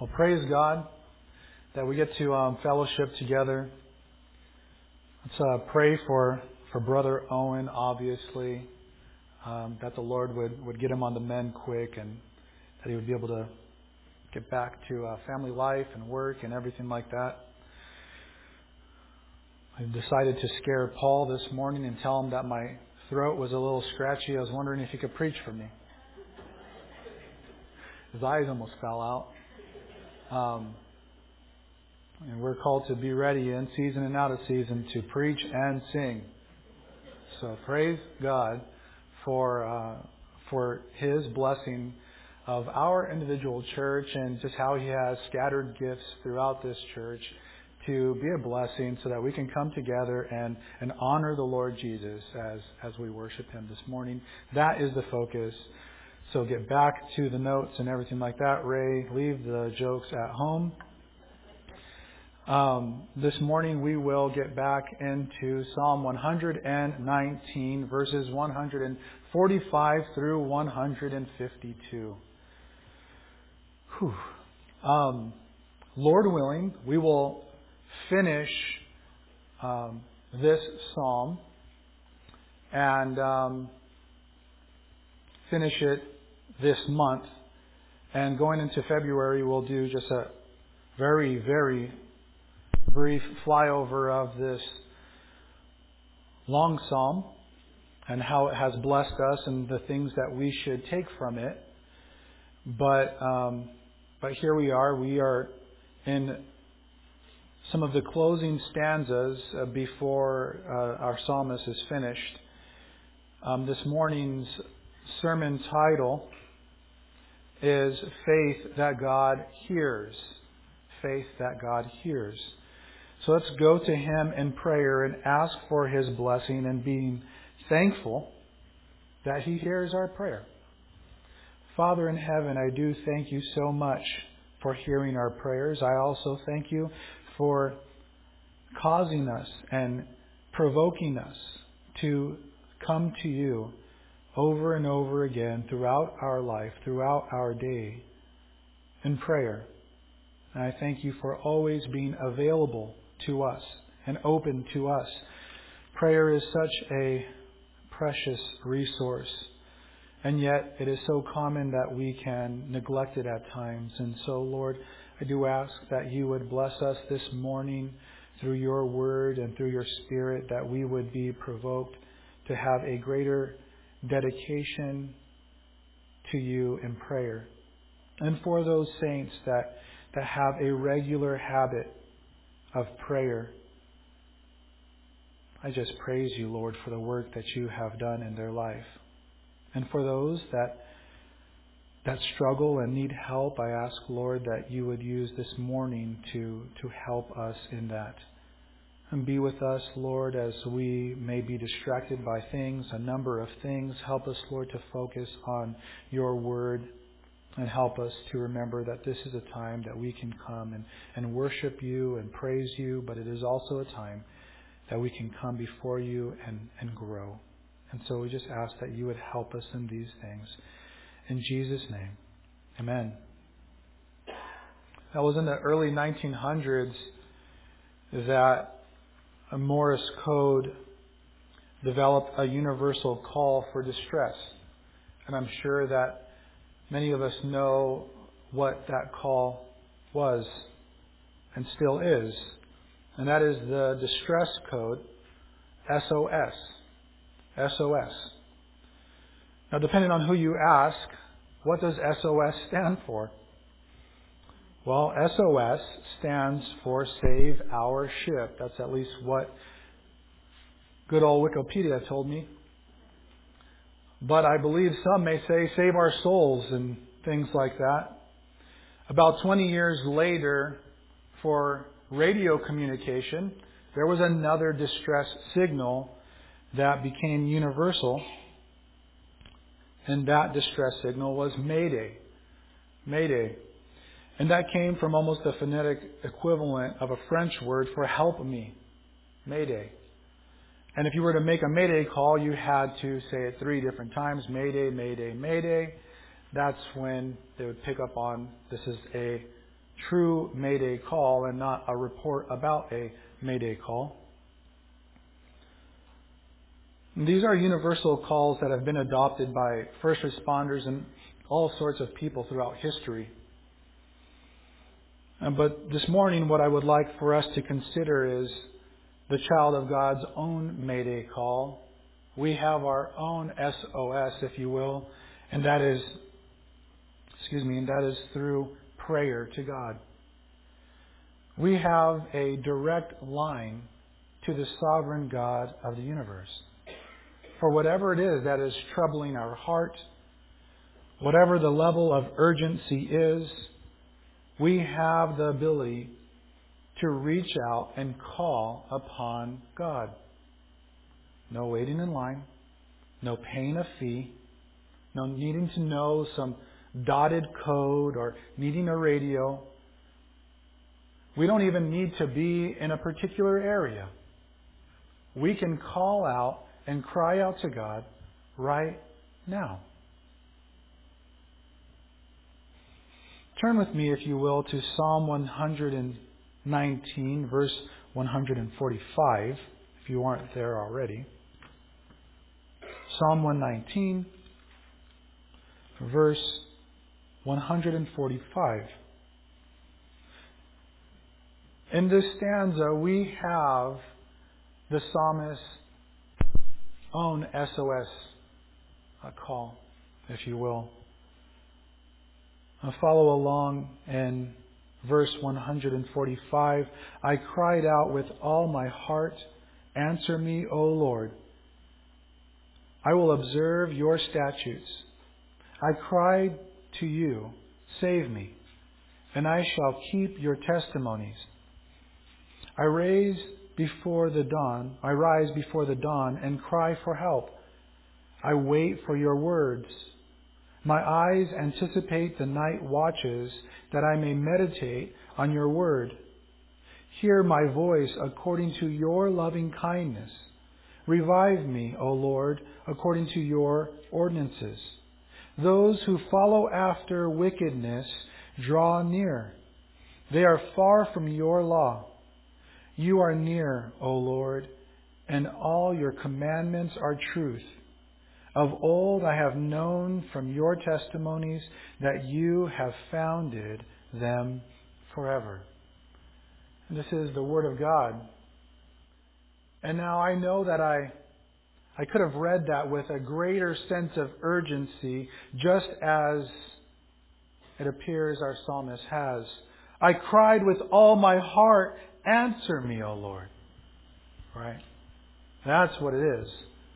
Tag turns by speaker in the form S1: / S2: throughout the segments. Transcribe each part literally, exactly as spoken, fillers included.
S1: Well, praise God that we get to um, fellowship together. Let's uh, pray for, for Brother Owen, obviously, um, that the Lord would, would get him on the mend quick and that he would be able to get back to uh, family life and work and everything like that. I decided to scare Paul this morning and tell him that my throat was a little scratchy. I was wondering if he could preach for me. His eyes almost fell out. Um, and we're called to be ready in season and out of season to preach and sing. So praise God for uh, for His blessing of our individual church and just how He has scattered gifts throughout this church to be a blessing so that we can come together and, and honor the Lord Jesus as, as we worship Him this morning. That is the focus. So get back to the notes and everything like that. Ray, leave the jokes at home. Um, this morning we will get back into Psalm one nineteen, verses one forty-five through one fifty-two. Whew. Um, Lord willing, we will finish um, this psalm and um, finish it this month. And going into February, we'll do just a very, very brief flyover of this long psalm and how it has blessed us and the things that we should take from it. But um, but here we are. We are in some of the closing stanzas uh, before uh, our psalmist is finished. Um, this morning's sermon title is Faith That God Hears. Faith That God Hears. So let's go to Him in prayer and ask for His blessing and being thankful that He hears our prayer. Father in heaven, I do thank You so much for hearing our prayers. I also thank You for causing us and provoking us to come to You over and over again throughout our life, throughout our day in prayer. And I thank You for always being available to us and open to us. Prayer is such a precious resource, and yet it is so common that we can neglect it at times. And so, Lord, I do ask that You would bless us this morning through Your Word and through Your Spirit, that we would be provoked to have a greater dedication to You in prayer. And for those saints that, that have a regular habit of prayer, I just praise You, Lord, for the work that You have done in their life. And for those that that struggle and need help, I ask, Lord, that You would use this morning to, to help us in that. And be with us, Lord, as we may be distracted by things, a number of things. Help us, Lord, to focus on Your Word. And help us to remember that this is a time that we can come and, and worship You and praise You, but it is also a time that we can come before You and, and grow. And so we just ask that You would help us in these things. In Jesus' name, amen. That was in the early nineteen hundreds that a Morse code developed a universal call for distress. And I'm sure that many of us know what that call was and still is. And that is the distress code, S O S. S O S. Now, depending on who you ask, what does S O S stand for? Well, S O S stands for Save Our Ship. That's at least what good old Wikipedia told me. But I believe some may say save our souls and things like that. About twenty years later, for radio communication, there was another distress signal that became universal. And that distress signal was Mayday. Mayday. And that came from almost the phonetic equivalent of a French word for help me. Mayday. And if you were to make a Mayday call, you had to say it three different times. Mayday, Mayday, Mayday. That's when they would pick up on this is a true Mayday call and not a report about a Mayday call. And these are universal calls that have been adopted by first responders and all sorts of people throughout history. Uh, But this morning, what I would like for us to consider is the child of God's own Mayday call. We have our own S O S, if you will, and that is, excuse me, and that is through prayer to God. We have a direct line to the sovereign God of the universe. For whatever it is that is troubling our heart, whatever the level of urgency is, we have the ability to reach out and call upon God. No waiting in line, no paying a fee, no needing to know some dotted code or needing a radio. We don't even need to be in a particular area. We can call out and cry out to God right now. Turn with me, if you will, to Psalm one nineteen, verse one forty-five, if you aren't there already. Psalm one nineteen, verse one forty-five. In this stanza, we have the psalmist's own S O S call, if you will. Follow along in verse one forty-five. I cried out with all my heart, answer me, O Lord. I will observe your statutes. I cried to you, save me, and I shall keep your testimonies. I raise before the dawn, I rise before the dawn and cry for help. I wait for your words. My eyes anticipate the night watches that I may meditate on your word. Hear my voice according to your loving kindness. Revive me, O Lord, according to your ordinances. Those who follow after wickedness draw near. They are far from your law. You are near, O Lord, and all your commandments are truth. Of old I have known from your testimonies that you have founded them forever. And this is the Word of God. And now I know that I, I could have read that with a greater sense of urgency, just as it appears our psalmist has. I cried with all my heart, answer me, O Lord. Right? That's what it is.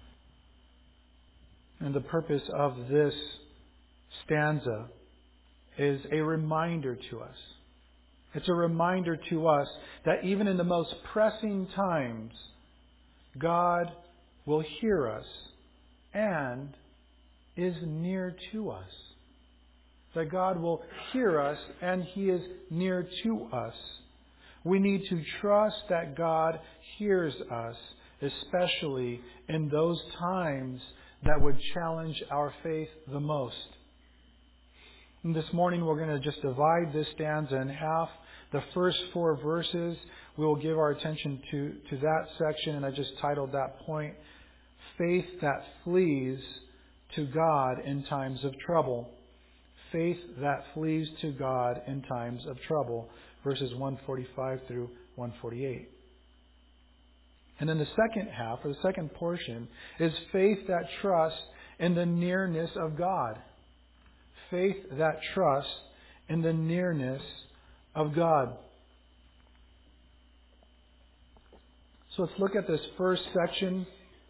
S1: And the purpose of this stanza is a reminder to us. It's a reminder to us that even in the most pressing times, God will hear us and is near to us. That God will hear us and He is near to us. We need to trust that God hears us, especially in those times that would challenge our faith the most. And this morning we're going to just divide this stanza in half. The first four verses, we will give our attention to, to that section, and I just titled that point, Faith That Flees to God in Times of Trouble. Faith that flees to God in times of trouble. Verses one forty-five through one forty-eight. And then the second half, or the second portion, is faith that trusts in the nearness of God. Faith that trusts in the nearness of God. So let's look at this first section.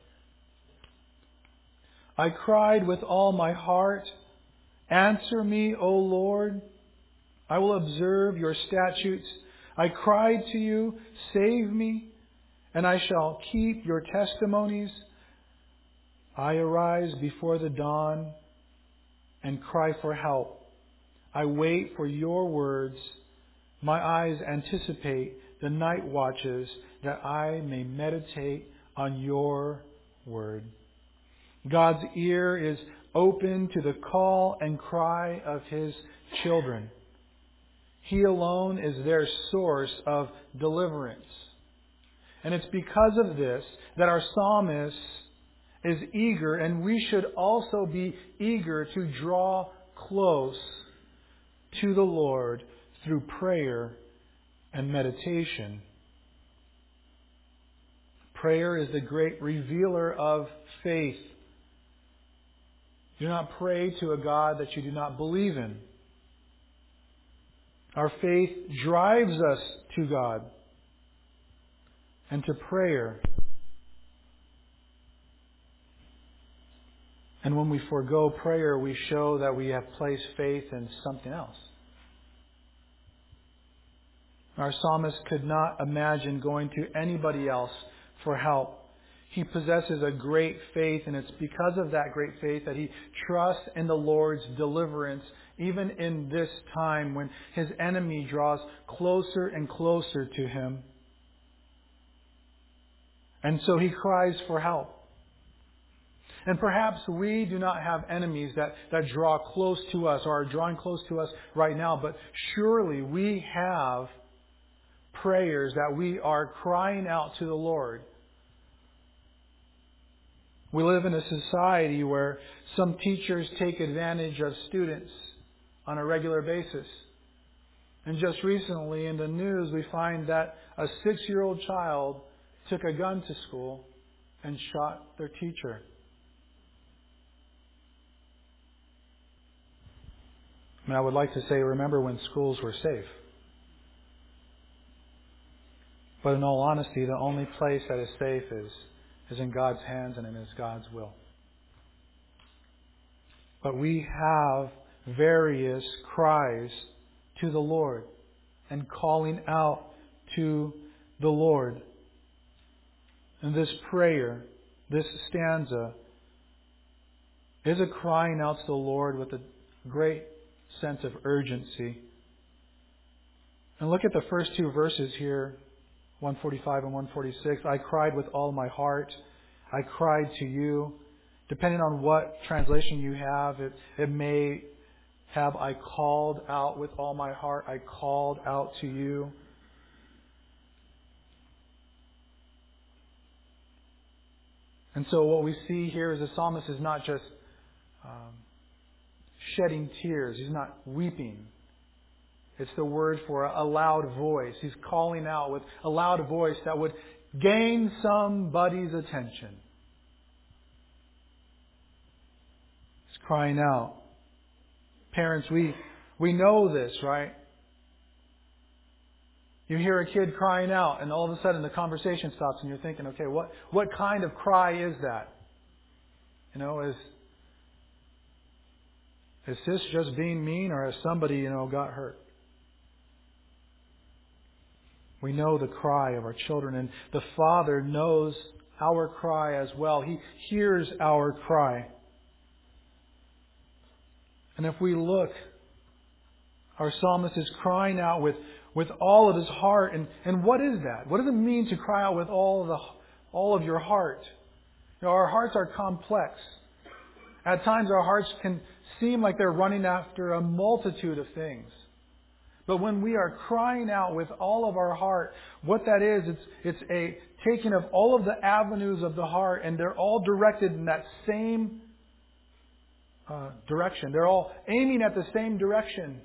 S1: I cried with all my heart, answer me, O Lord. I will observe your statutes. I cried to you, save me. And I shall keep your testimonies. I arise before the dawn and cry for help. I wait for your words. My eyes anticipate the night watches that I may meditate on your word. God's ear is open to the call and cry of His children. He alone is their source of deliverance. And it's because of this that our psalmist is eager, and we should also be eager to draw close to the Lord through prayer and meditation. Prayer is the great revealer of faith. Do not pray to a God that you do not believe in. Our faith drives us to God and to prayer. And when we forego prayer, we show that we have placed faith in something else. Our psalmist could not imagine going to anybody else for help. He possesses a great faith, and it's because of that great faith that he trusts in the Lord's deliverance, even in this time when his enemy draws closer and closer to him. And so he cries for help. And perhaps we do not have enemies that, that draw close to us or are drawing close to us right now, but surely we have prayers that we are crying out to the Lord. We live in a society where some teachers take advantage of students on a regular basis. And just recently in the news, we find that a six-year-old child took a gun to school and shot their teacher. And I would like to say, remember when schools were safe. But in all honesty, the only place that is safe is, is in God's hands and it is God's will. But we have various cries to the Lord and calling out to the Lord. And this prayer, this stanza, is a crying out to the Lord with a great sense of urgency. And look at the first two verses here, one forty-five and one forty-six. I cried with all my heart. I cried to you. Depending on what translation you have, it, it may have I called out with all my heart. I called out to you. And so what we see here is the psalmist is not just um, shedding tears. He's not weeping. It's the word for a loud voice. He's calling out with a loud voice that would gain somebody's attention. He's crying out. Parents, we we know this, right? You hear a kid crying out, and all of a sudden the conversation stops, and you're thinking, okay, what, what kind of cry is that? You know, is is this just being mean, or has somebody, you know, got hurt? We know the cry of our children, and the Father knows our cry as well. He hears our cry. And if we look, our psalmist is crying out with, with all of his heart. And, and what is that? What does it mean to cry out with all of the all of your heart? You know, our hearts are complex. At times our hearts can seem like they're running after a multitude of things. But when we are crying out with all of our heart, what that is, it's, it's a taking of all of the avenues of the heart, and they're all directed in that same uh, direction. They're all aiming at the same direction.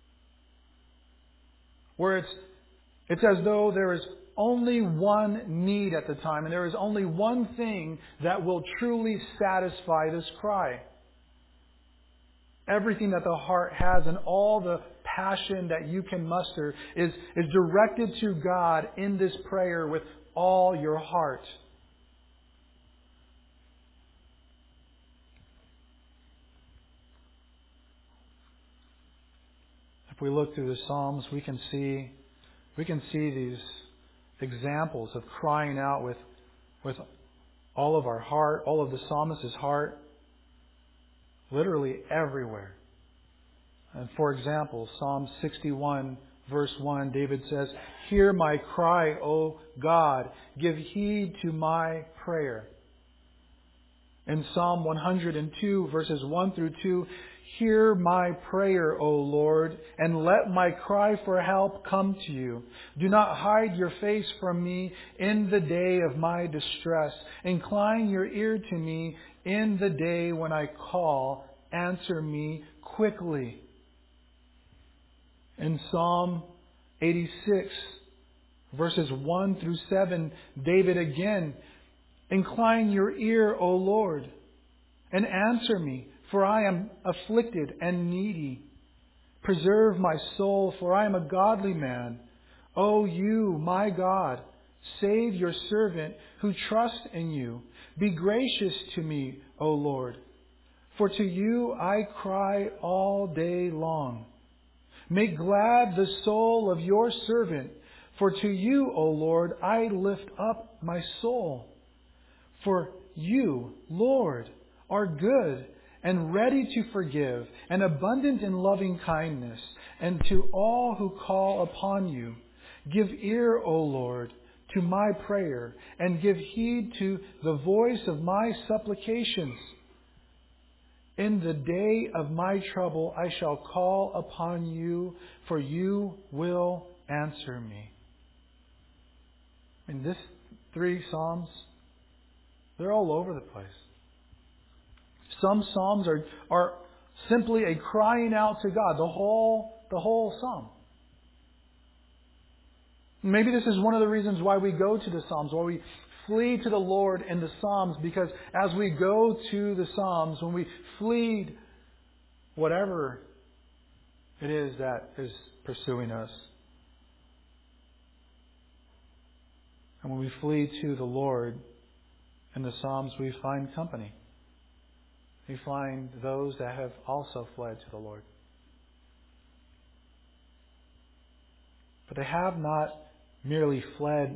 S1: Where it's, it's as though there is only one need at the time, and there is only one thing that will truly satisfy this cry. Everything that the heart has and all the passion that you can muster is, is directed to God in this prayer with all your heart. If we look through the Psalms, we can see we can see these examples of crying out with, with all of our heart, all of the psalmist's heart, literally everywhere. And for example, Psalm sixty-one, verse one, David says, "Hear my cry, O God, give heed to my prayer." In Psalm one hundred two, verses one through two, Hear my prayer, O Lord, and let my cry for help come to you. Do not hide your face from me in the day of my distress. Incline your ear to me in the day when I call. Answer me quickly. In Psalm eighty-six, verses one through seven, David again, incline your ear, O Lord, and answer me, for I am afflicted and needy. Preserve my soul, for I am a godly man. O you, my God, save your servant who trusts in you. Be gracious to me, O Lord, for to you I cry all day long. Make glad the soul of your servant, for to you, O Lord, I lift up my soul. For you, Lord, are good and ready to forgive, and abundant in loving kindness, and to all who call upon you. Give ear, O Lord, to my prayer, and give heed to the voice of my supplications. In the day of my trouble I shall call upon you, for you will answer me. In these three Psalms, they're all over the place. Some Psalms are, are simply a crying out to God, the whole, the whole Psalm. Maybe this is one of the reasons why we go to the Psalms, why we flee to the Lord in the Psalms, because as we go to the Psalms, when we flee whatever it is that is pursuing us, and when we flee to the Lord in the Psalms, we find company. We find those that have also fled to the Lord. But they have not merely fled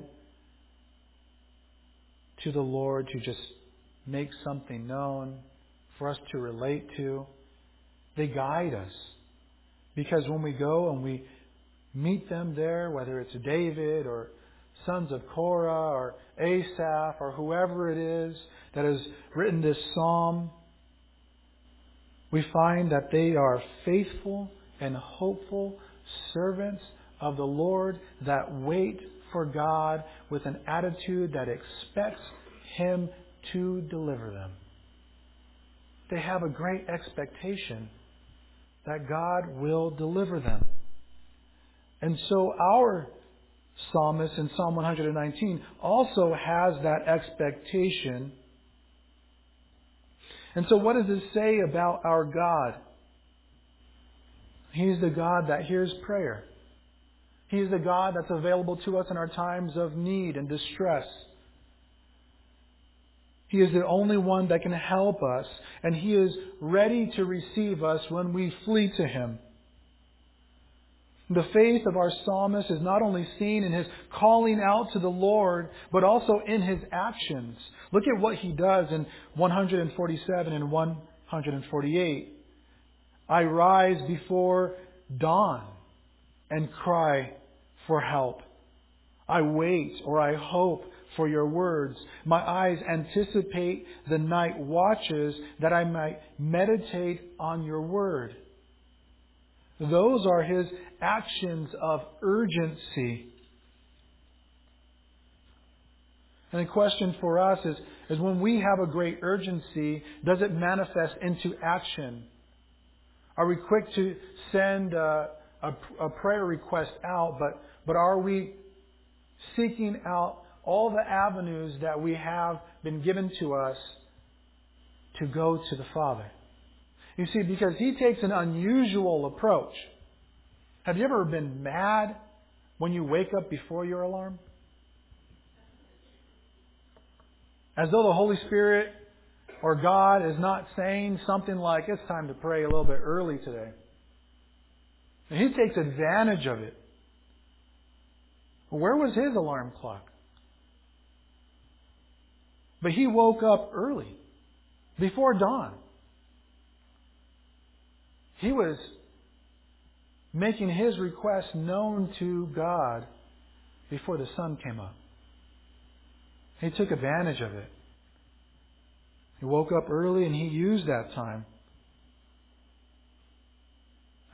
S1: to the Lord to just make something known for us to relate to. They guide us. Because when we go and we meet them there, whether it's David or sons of Korah or Asaph or whoever it is that has written this psalm, we find that they are faithful and hopeful servants of the Lord that wait for God with an attitude that expects Him to deliver them. They have a great expectation that God will deliver them. And so our psalmist in Psalm one nineteen also has that expectation. And so what does it say about our God? He's the God that hears prayer. He's the God that's available to us in our times of need and distress. He is the only one that can help us, and He is ready to receive us when we flee to Him. The faith of our psalmist is not only seen in his calling out to the Lord, but also in his actions. Look at what he does in one forty-seven and one forty-eight. I rise before dawn and cry for help. I wait or I hope for your words. My eyes anticipate the night watches that I might meditate on your word. Those are his actions of urgency. And the question for us is, is when we have a great urgency, does it manifest into action? Are we quick to send a, a, a prayer request out, but, but are we seeking out all the avenues that we have been given to us to go to the Father? You see, because He takes an unusual approach. Have you ever been mad when you wake up before your alarm? As though the Holy Spirit or God is not saying something like, it's time to pray a little bit early today. And He takes advantage of it. Where was His alarm clock? But He woke up early, before dawn. He was making His request known to God before the sun came up. He took advantage of it. He woke up early and He used that time.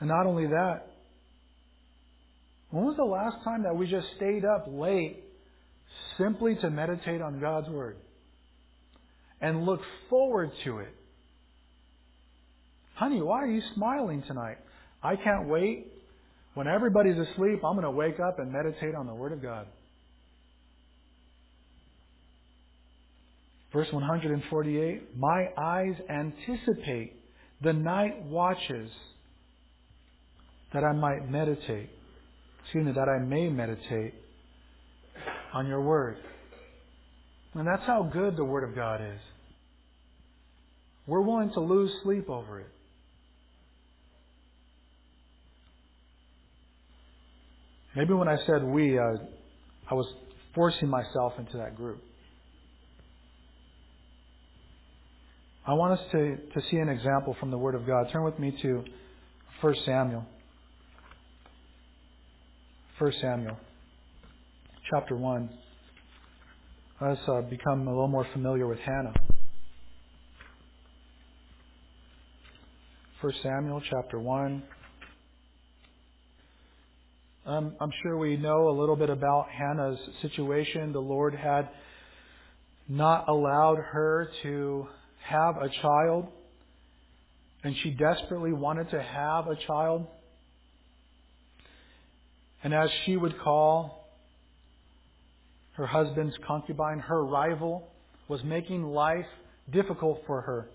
S1: And not only that, when was the last time that we just stayed up late simply to meditate on God's Word and look forward to it? Honey, why are you smiling tonight? I can't wait. When everybody's asleep, I'm going to wake up and meditate on the Word of God. Verse one forty-eight, my eyes anticipate the night watches that I might meditate, excuse me, that I may meditate on your Word. And that's how good the Word of God is. We're willing to lose sleep over it. Maybe when I said we, uh, I was forcing myself into that group. I want us to, to see an example from the Word of God. Turn with me to First Samuel. First Samuel, chapter one. Let's uh, become a little more familiar with Hannah. First Samuel, chapter one. Um, I'm sure we know a little bit about Hannah's situation. The Lord had not allowed her to have a child, and she desperately wanted to have a child. And as she would call her husband's concubine, her rival was making life difficult for her.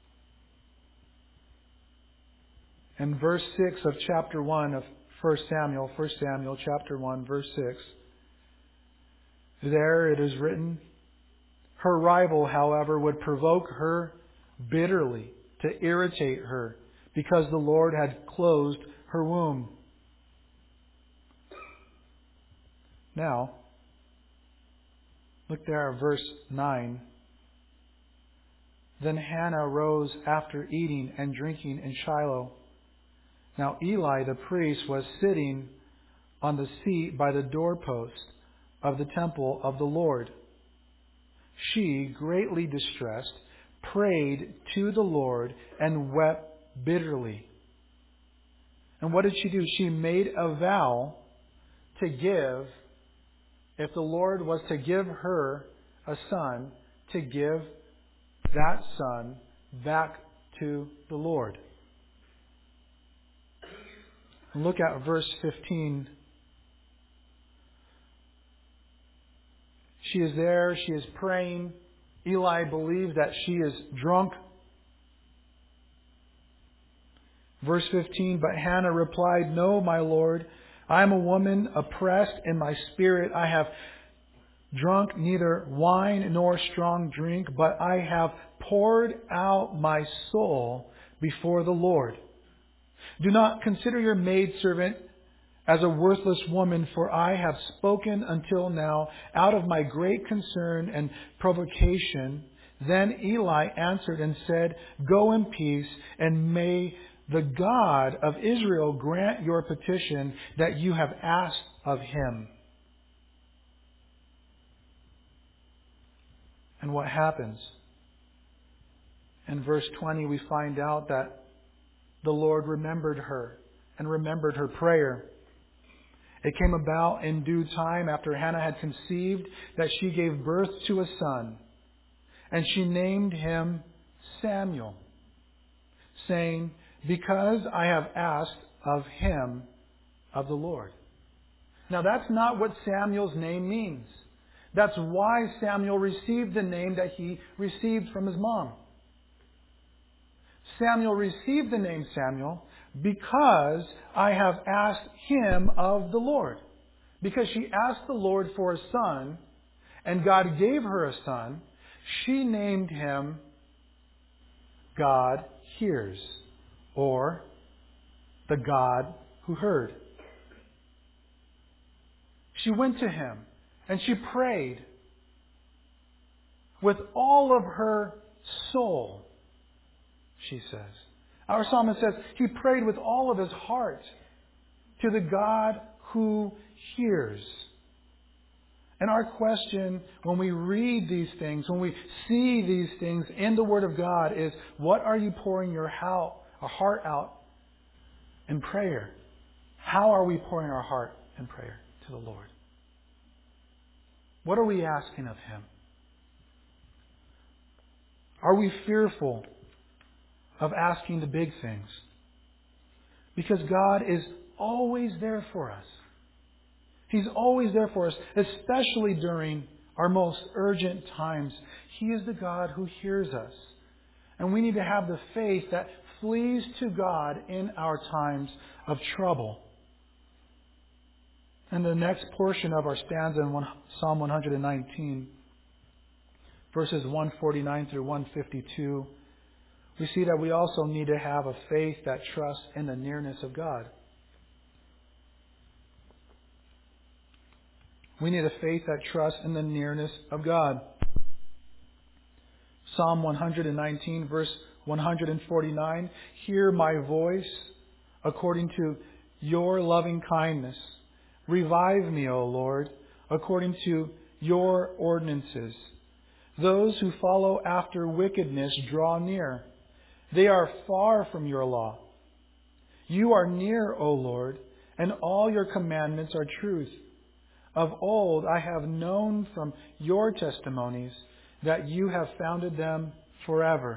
S1: In verse six of chapter one of First Samuel, First Samuel chapter one, verse six, there it is written, her rival, however, would provoke her bitterly to irritate her because the Lord had closed her womb. Now, look there at verse nine. Then Hannah rose after eating and drinking in Shiloh. Now Eli the priest was sitting on the seat by the doorpost of the temple of the Lord. She, greatly distressed, prayed to the Lord and wept bitterly. And what did she do? She made a vow to give, if the Lord was to give her a son, to give that son back to the Lord. And look at verse fifteen. She is there, she is praying. Eli believes that she is drunk. Verse fifteen, but Hannah replied, no, my Lord, I am a woman oppressed in my spirit. I have drunk neither wine nor strong drink, but I have poured out my soul before the Lord. Do not consider your maidservant as a worthless woman, for I have spoken until now out of my great concern and provocation. Then Eli answered and said, go in peace, and may the God of Israel grant your petition that you have asked of him. And what happens? In verse twenty, we find out that the Lord remembered her and remembered her prayer. It came about in due time after Hannah had conceived that she gave birth to a son. And she named him Samuel, saying, because I have asked of him of the Lord. Now that's not what Samuel's name means. That's why Samuel received the name that he received from his mom. Samuel received the name Samuel because I have asked him of the Lord. Because she asked the Lord for a son, and God gave her a son, she named him God Hears, or the God who heard. She went to him and she prayed with all of her soul, she says. Our psalmist says he prayed with all of his heart to the God who hears. And our question when we read these things, when we see these things in the Word of God is, what are you pouring your heart out in prayer. How are we pouring our heart in prayer to the Lord? What are we asking of Him? Are we fearful of asking the big things? Because God is always there for us. He's always there for us, especially during our most urgent times. He is the God who hears us. And we need to have the faith that flees to God in our times of trouble. And the next portion of our stanza in Psalm one nineteen, verses one forty-nine through one fifty-two, we see that we also need to have a faith that trusts in the nearness of God. We need a faith that trusts in the nearness of God. Psalm one nineteen, verse one forty-nine, hear my voice according to your loving kindness. Revive me, O Lord, according to your ordinances. Those who follow after wickedness draw near. They are far from your law. You are near, O Lord, and all your commandments are truth. Of old I have known from your testimonies that you have founded them forever.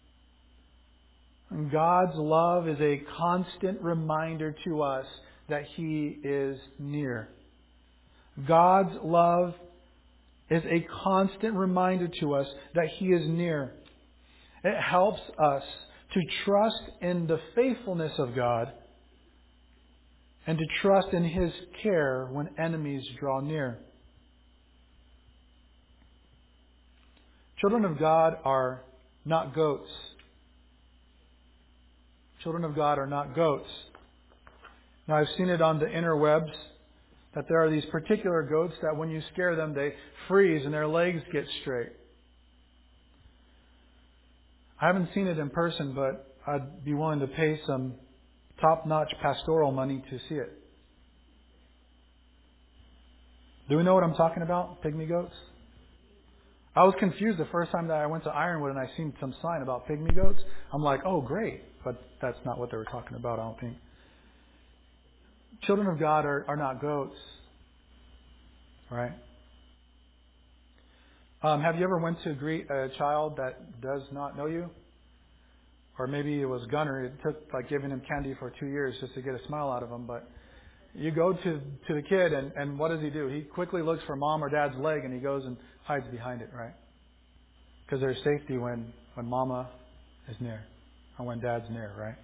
S1: And God's love is a constant reminder to us that He is near. God's love is a constant reminder to us that He is near. It helps us to trust in the faithfulness of God and to trust in His care when enemies draw near. Children of God are not goats. Children of God are not goats. Now, I've seen it on the interwebs that there are these particular goats that when you scare them, they freeze and their legs get straight. I haven't seen it in person, but I'd be willing to pay some top-notch pastoral money to see it. Do we know what I'm talking about? Pygmy goats? I was confused the first time that I went to Ironwood and I seen some sign about pygmy goats. I'm like, oh, great. But that's not what they were talking about, I don't think. Children of God are, are not goats. Right? Um, have you ever went to greet a child that does not know you? Or maybe it was Gunner. It took like giving him candy for two years just to get a smile out of him. But you go to, to the kid and, and what does he do? He quickly looks for mom or dad's leg and he goes and hides behind it, right? Because there's safety when, when mama is near or when dad's near, right?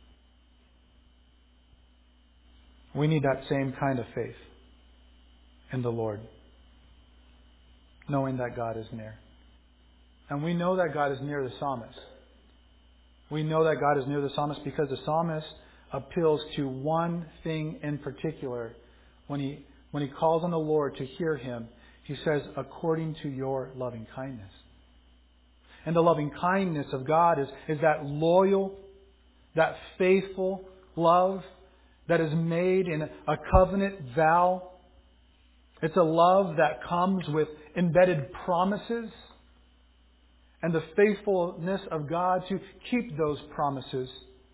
S1: We need that same kind of faith in the Lord, knowing that God is near. And we know that God is near the psalmist. We know that God is near the psalmist because the psalmist appeals to one thing in particular. When he when he calls on the Lord to hear Him, he says, according to your loving kindness. And the loving kindness of God is, is that loyal, that faithful love that is made in a covenant vow. It's a love that comes with embedded promises and the faithfulness of God to keep those promises.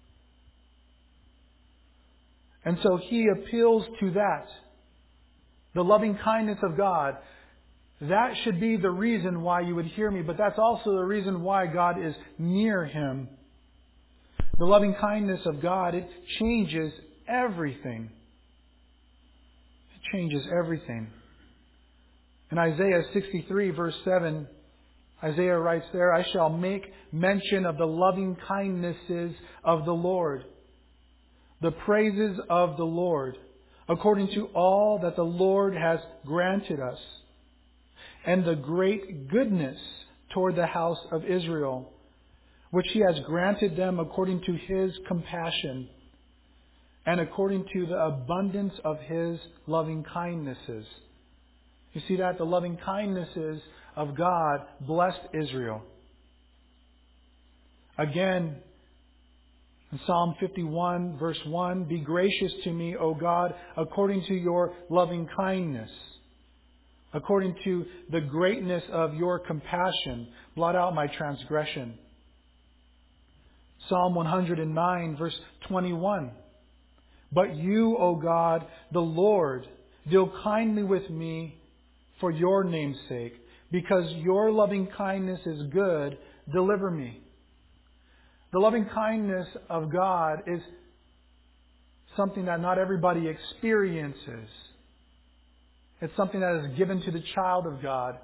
S1: And so He appeals to that. The loving kindness of God. That should be the reason why you would hear me, but that's also the reason why God is near him. The loving kindness of God, it changes everything. It changes everything. In Isaiah sixty-three, verse seven, Isaiah writes there, I shall make mention of the loving kindnesses of the Lord, the praises of the Lord, according to all that the Lord has granted us, and the great goodness toward the house of Israel, which He has granted them according to His compassion, and according to the abundance of His loving kindnesses. You see that? The loving kindnesses of God blessed Israel. Again, in Psalm fifty-one, verse one, be gracious to me, O God, according to your loving kindness, according to the greatness of your compassion, blot out my transgression. Psalm one hundred nine, verse twenty-one, But you, O God, the Lord, deal kindly with me for your name's sake. Because your loving kindness is good, deliver me. The loving kindness of God is something that not everybody experiences. It's something that is given to the child of God.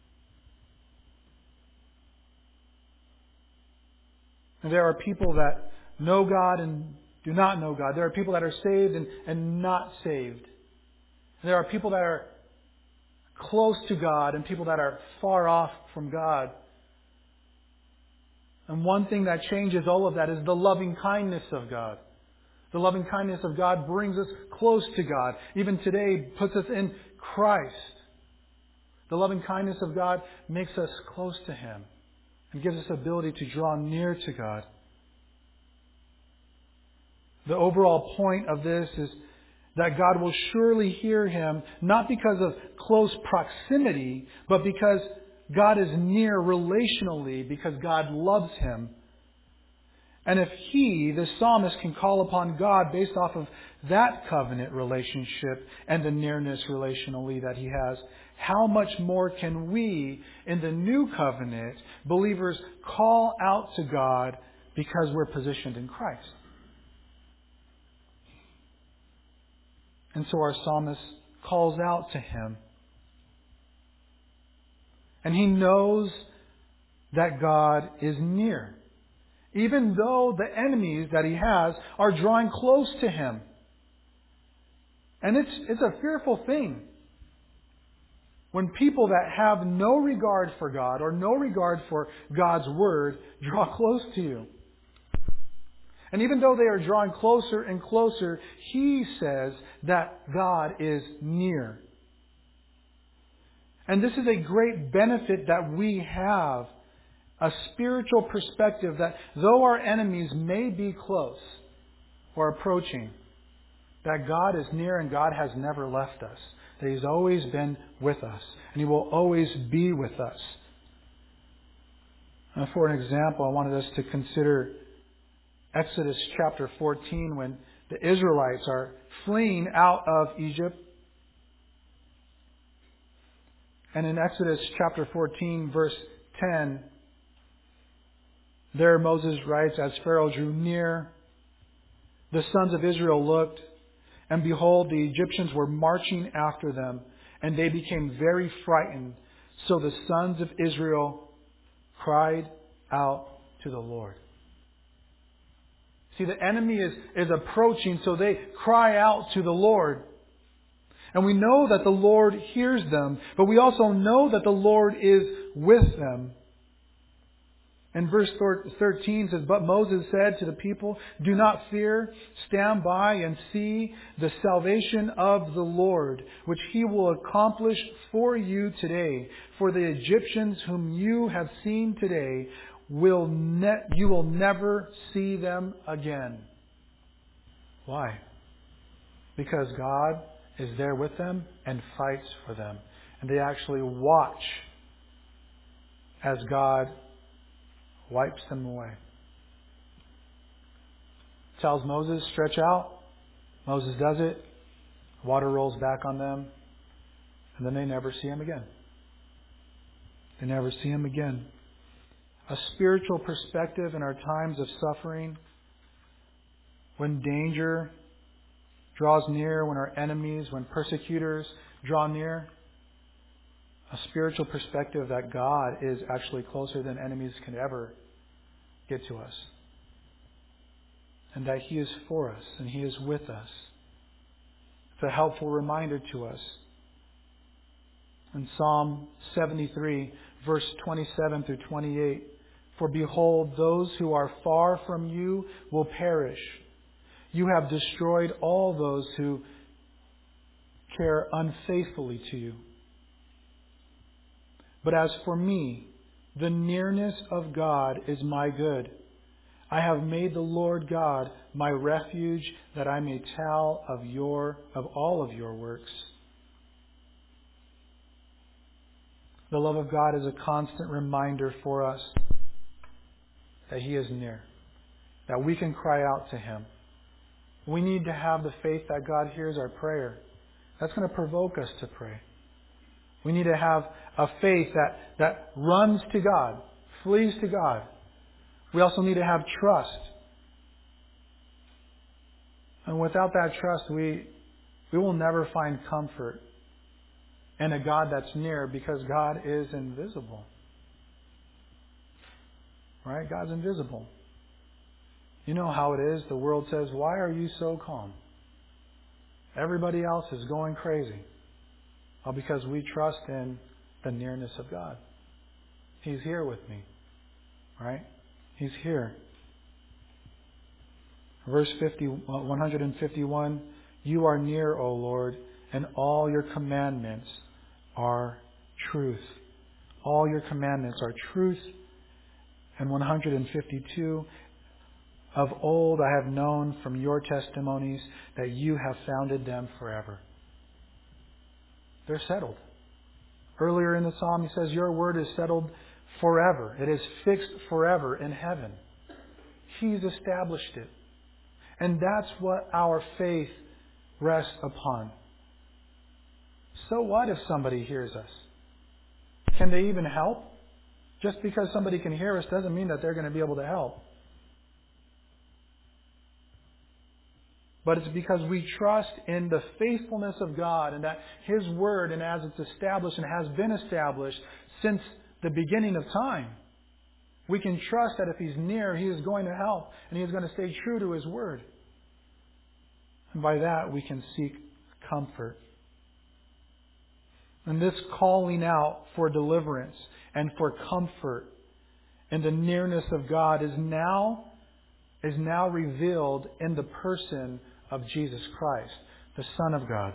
S1: And there are people that know God and do not know God. There are people that are saved and, and not saved. There are people that are close to God and people that are far off from God. And one thing that changes all of that is the loving kindness of God. The loving kindness of God brings us close to God. Even today, puts us in Christ. The loving kindness of God makes us close to Him and gives us the ability to draw near to God. The overall point of this is that God will surely hear him, not because of close proximity, but because God is near relationally, because God loves him. And if he, the psalmist, can call upon God based off of that covenant relationship and the nearness relationally that he has, how much more can we, in the new covenant, believers, call out to God because we're positioned in Christ? And so our psalmist calls out to him. And he knows that God is near, even though the enemies that he has are drawing close to him. And it's, it's a fearful thing when people that have no regard for God or no regard for God's Word draw close to you. And even though they are drawing closer and closer, he says that God is near. And this is a great benefit that we have, a spiritual perspective that though our enemies may be close or approaching, that God is near and God has never left us. That He's always been with us. And He will always be with us. And for an example, I wanted us to consider Exodus chapter fourteen, when the Israelites are fleeing out of Egypt. And in Exodus chapter fourteen, verse ten, there Moses writes, as Pharaoh drew near, the sons of Israel looked, and behold, the Egyptians were marching after them, and they became very frightened. So the sons of Israel cried out to the Lord. See, the enemy is, is approaching, so they cry out to the Lord. And we know that the Lord hears them, but we also know that the Lord is with them. And verse thirteen says, but Moses said to the people, do not fear, stand by and see the salvation of the Lord, which He will accomplish for you today. For the Egyptians whom you have seen today, will ne- you will never see them again. Why? Because God is there with them and fights for them. And they actually watch as God wipes them away. Tells Moses, stretch out. Moses does it. Water rolls back on them. And then they never see Him again. They never see Him again. A spiritual perspective in our times of suffering, when danger draws near, when our enemies, when persecutors draw near, a spiritual perspective that God is actually closer than enemies can ever get to us. And that He is for us and He is with us. It's a helpful reminder to us. In Psalm seventy-three, verse twenty-seven through twenty-eight, for behold, those who are far from you will perish. You have destroyed all those who care unfaithfully to you. But as for me, the nearness of God is my good. I have made the Lord God my refuge, that I may tell of your of all of your works. The love of God is a constant reminder for us that He is near, that we can cry out to Him, We need to have the faith that God hears our prayer. That's going to provoke us to pray. We need to have a faith that, that runs to God, flees to God. We also need to have trust. And without that trust, we, we will never find comfort in a God that's near, because God is invisible. Right? God's invisible. You know how it is. The world says, "Why are you so calm? Everybody else is going crazy." Well, because we trust in the nearness of God. He's here with me. Right? He's here. Verse fifty, one fifty-one, "You are near, O Lord, and all your commandments are truth." All your commandments are truth. And one fifty-two, "Of old I have known from your testimonies that you have founded them forever." They're settled. Earlier in the psalm he says, "Your word is settled forever. It is fixed forever in heaven." He's established it. And that's what our faith rests upon. So what if somebody hears us? Can they even help? Just because somebody can hear us doesn't mean that they're going to be able to help. But it's because we trust in the faithfulness of God, and that His Word, and as it's established and has been established since the beginning of time, we can trust that if He's near, He is going to help, and He is going to stay true to His Word. And by that, we can seek comfort. And this calling out for deliverance and for comfort and the nearness of God is now, is now revealed in the person of Jesus Christ, the Son of God.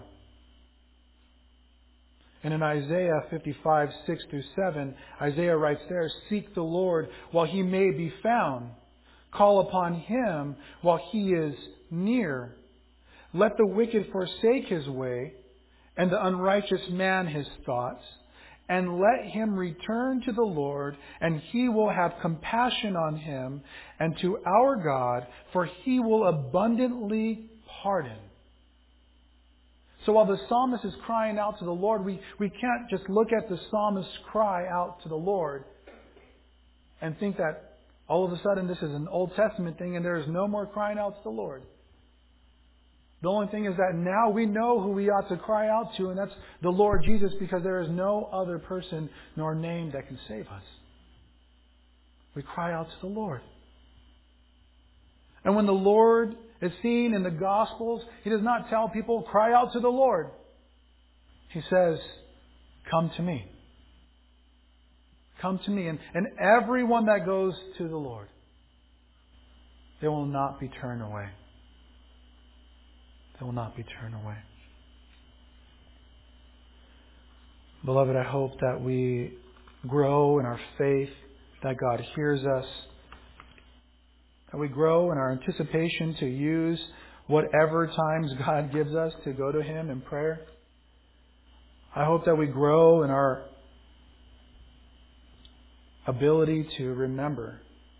S1: And in Isaiah fifty-five, six through seven, Isaiah writes there, "Seek the Lord while He may be found. Call upon Him while He is near. Let the wicked forsake his way, and the unrighteous man his thoughts. And let him return to the Lord, and He will have compassion on him, and to our God, for He will abundantly pardon." So while the psalmist is crying out to the Lord, we, we can't just look at the psalmist's cry out to the Lord and think that all of a sudden this is an Old Testament thing and there is no more crying out to the Lord. The only thing is that now we know who we ought to cry out to, and that's the Lord Jesus, because there is no other person nor name that can save us. We cry out to the Lord. And when the Lord is seen in the Gospels, He does not tell people, "Cry out to the Lord." He says, "Come to me. Come to me." And, and everyone that goes to the Lord, they will not be turned away. They will not be turned away. Beloved, I hope that we grow in our faith, that God hears us, that we grow in our anticipation to use whatever times God gives us to go to Him in prayer. I hope that we grow in our ability to remember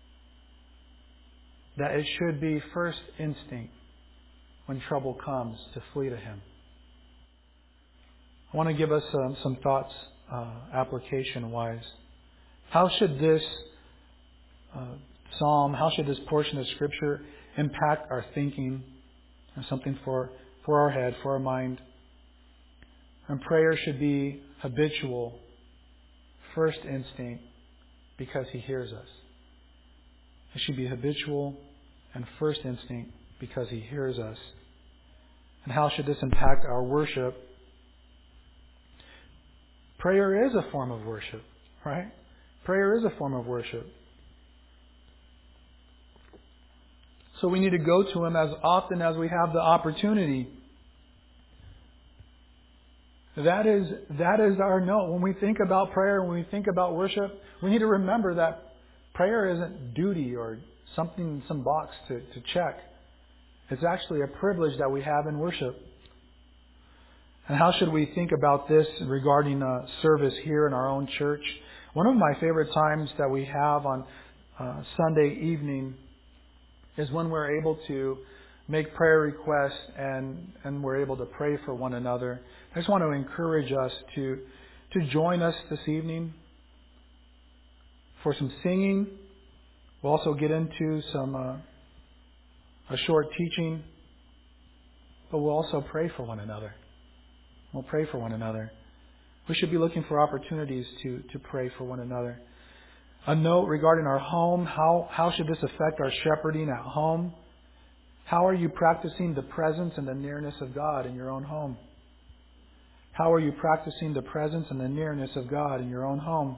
S1: that it should be first instinct when trouble comes to flee to Him. I want to give us um, some thoughts uh, application-wise. How should this uh, psalm, how should this portion of Scripture impact our thinking? And something for, for our head, for our mind. And prayer should be habitual, first instinct, because He hears us. It should be habitual and first instinct because He hears us. And how should this impact our worship? Prayer is a form of worship, right? Prayer is a form of worship. So we need to go to Him as often as we have the opportunity. That is, that is our note. When we think about prayer, when we think about worship, we need to remember that prayer isn't duty or something, some box to, to check. It's actually a privilege that we have in worship. And how should we think about this regarding uh, service here in our own church? One of my favorite times that we have on uh, Sunday evening is when we're able to make prayer requests and, and we're able to pray for one another. I just want to encourage us to, to join us this evening for some singing. We'll also get into some uh, a short teaching, but we'll also pray for one another. We'll pray for one another. We should be looking for opportunities to, to pray for one another. A note regarding our home. How, how should this affect our shepherding at home? How are you practicing the presence and the nearness of God in your own home? How are you practicing the presence and the nearness of God in your own home?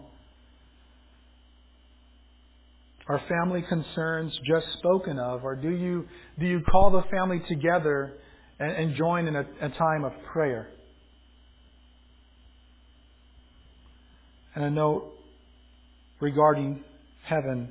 S1: Are family concerns just spoken of, or do you do you call the family together and, and join in a, a time of prayer? And a note regarding heaven.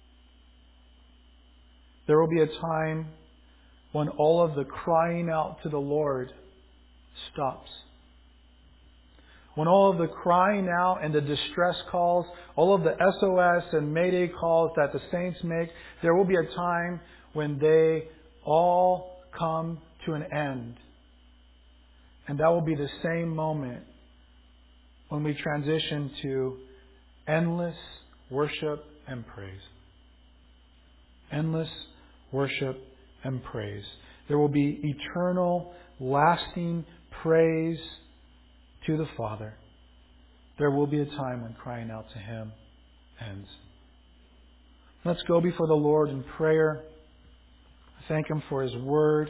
S1: There will be a time when all of the crying out to the Lord stops. When all of the crying out and the distress calls, all of the S O S and Mayday calls that the saints make, there will be a time when they all come to an end. And that will be the same moment when we transition to endless worship and praise. Endless worship and praise. There will be eternal, lasting praise to the Father. There will be a time when crying out to Him ends. Let's go before the Lord in prayer. Thank Him for His Word.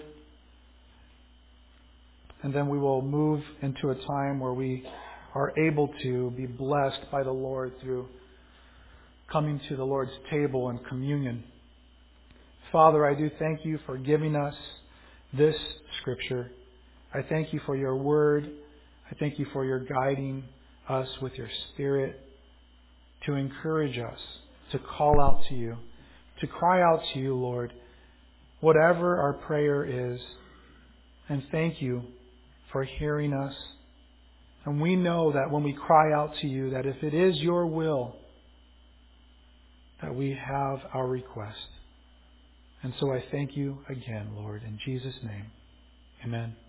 S1: And then we will move into a time where we are able to be blessed by the Lord through coming to the Lord's table and communion. Father, I do thank You for giving us this Scripture. I thank You for Your Word. I thank You for Your guiding us with Your Spirit to encourage us, to call out to You, to cry out to You, Lord, whatever our prayer is. And thank You for hearing us. And we know that when we cry out to You, that if it is Your will, that we have our request. And so I thank You again, Lord, in Jesus' name. Amen.